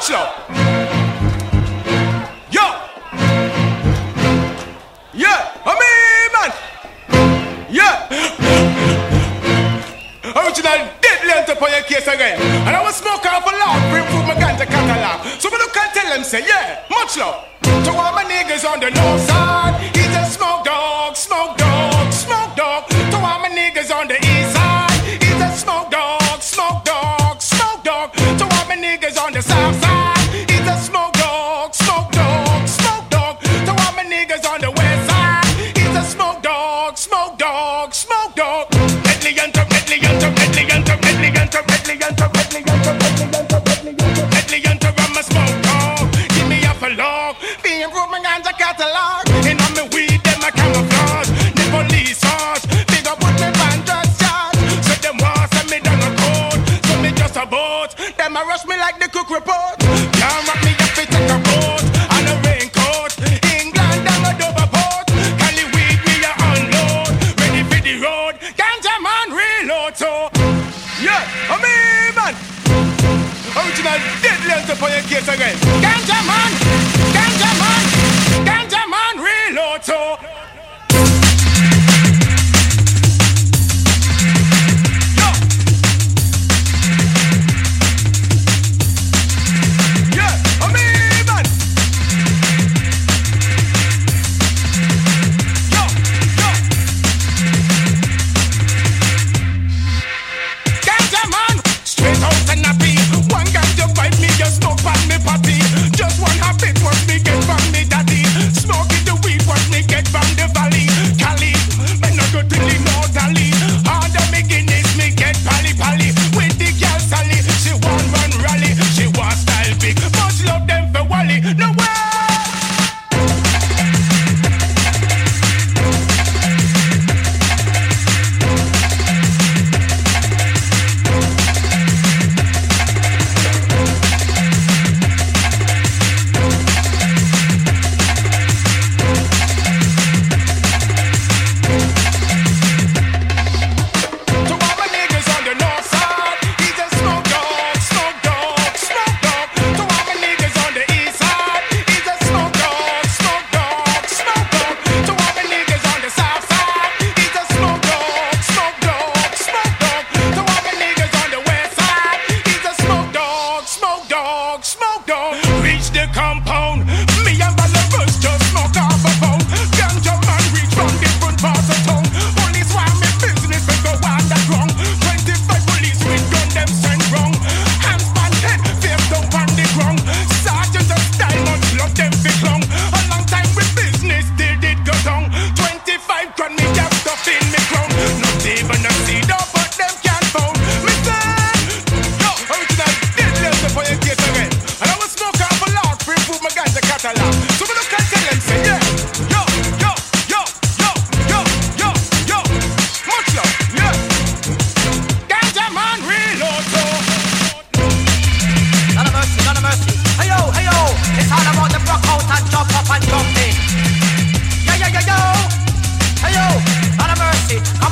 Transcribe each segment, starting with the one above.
Much love. Yo. Yeah, man. Yeah. Original dead length upon your case again. And I was smoke off a lot, bring food my ganja catalog. So me look and tell them, say, yeah, much love. To all my niggas on the north side, he's a smoke dog, smoke dog, smoke dog. To all my niggas on the east side, he's a smoke dog, smoke dog, smoke dog. To all my niggas on the south side, he's a smoke dog, smoke dog, smoke dog. To all my niggas on the west side, he's a smoke dog, smoke dog, smoke dog. Medley enter, medley enter, medley enter, medley enter, medley enter, medley enter, medley enter, medley enter, I'm a smoke dog. Give me a log, be improving on the catalog. And on me weed, them a camouflage. The police horse, big up with me band just charge. So them want send me down a code, so me just a boat. Them a rush me like the cook report. Can't rock me up, take a boat and a raincoat. England down a double port. Cali weed me a unload, ready for the road. Ganja man reload so. Yeah, man. Original dead length upon your case again. Ganja man, ganja man, ganja man reload so. Just one habit, what me get from me daddy. Smoking the weed, what me get from the valley. Cali, me no go to the mortally. Harder me Guinness, me get pally pally. With the girl Sally, she want run rally. She want style big, much love them for Wally. No way.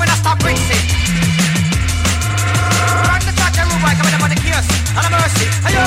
Hey,